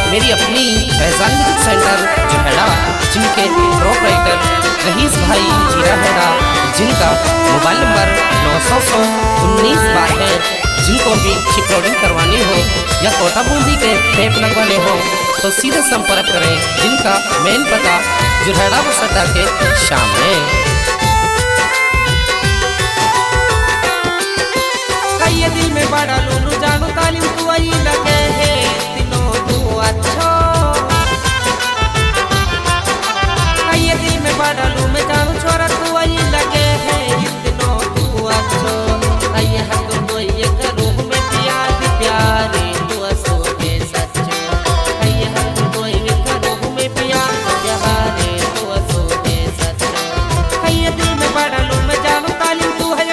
मेरी अपनी Faizan music centre जोहड़ा, जिनके प्रोपराइटर रईस भाई जीरा, जिनका मोबाइल नंबर 900 19 है। जिनको भी रिकॉर्डिंग करवानी हो या कोटा बूंदी के टेप लगवाने हो तो सीधे संपर्क करें। जिनका मेन पता जोहड़ा बस अड्डा के सामने। दिल में बड़ा लूलू जानू तालीम तू आई लगे है दिनों तू अच्छो। दिल में बड़ा लू में जानू छोरा तू आई लगे है दिनों तू अच्छो। हम तो ये करूँ में प्यार प्यारे तू असो के सच्चो। हम तो ये करूँ में प्यार प्यारे तू असो के सच्चो। दिल में बड़ा लू में जानू तालीम तू है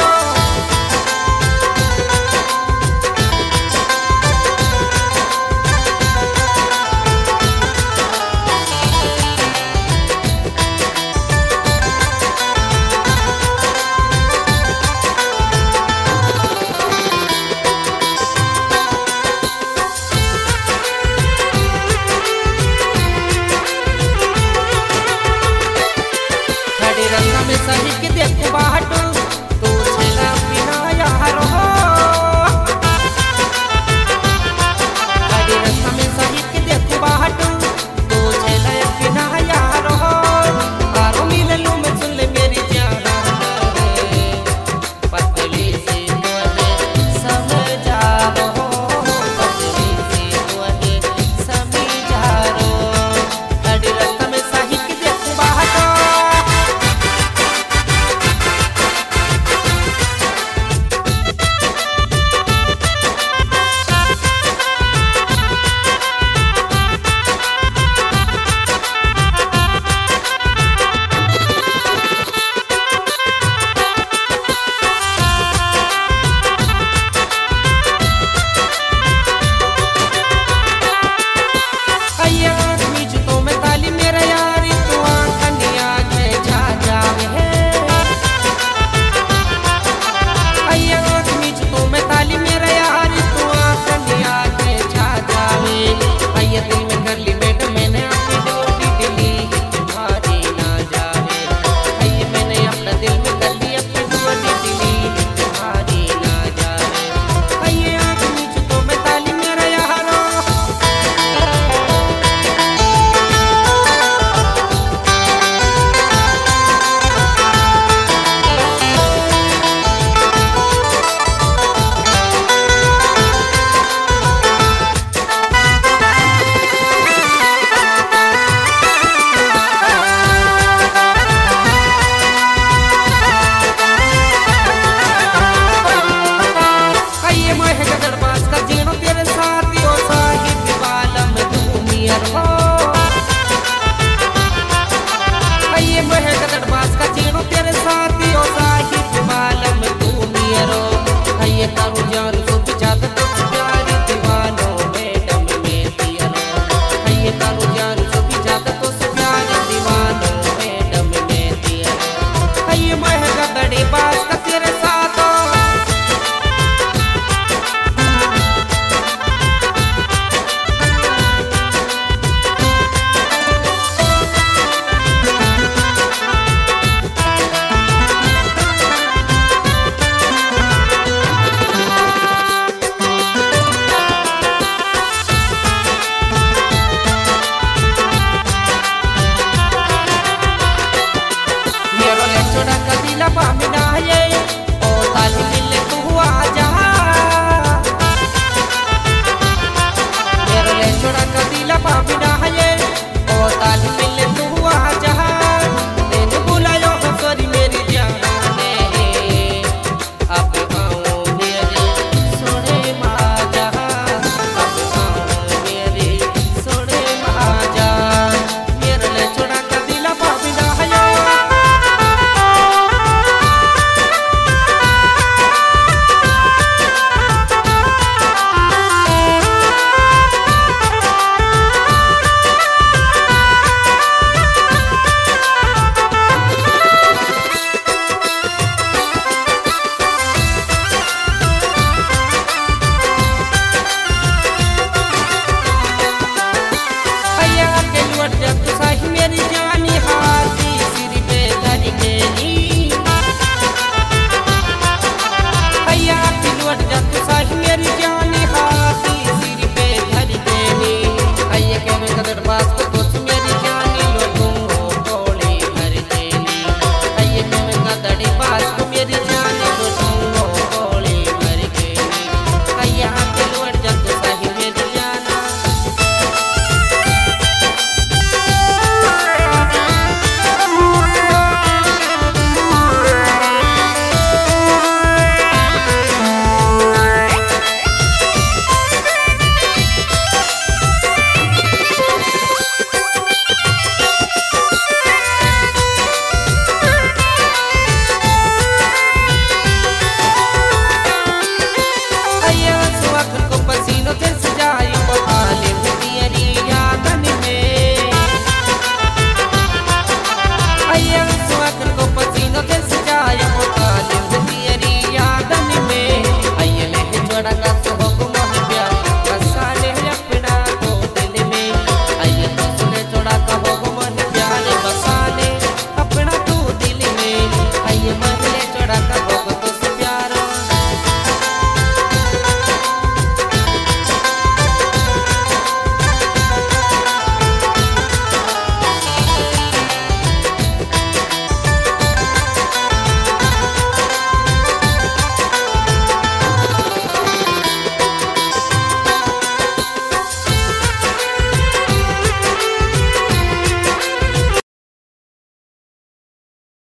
बड़ा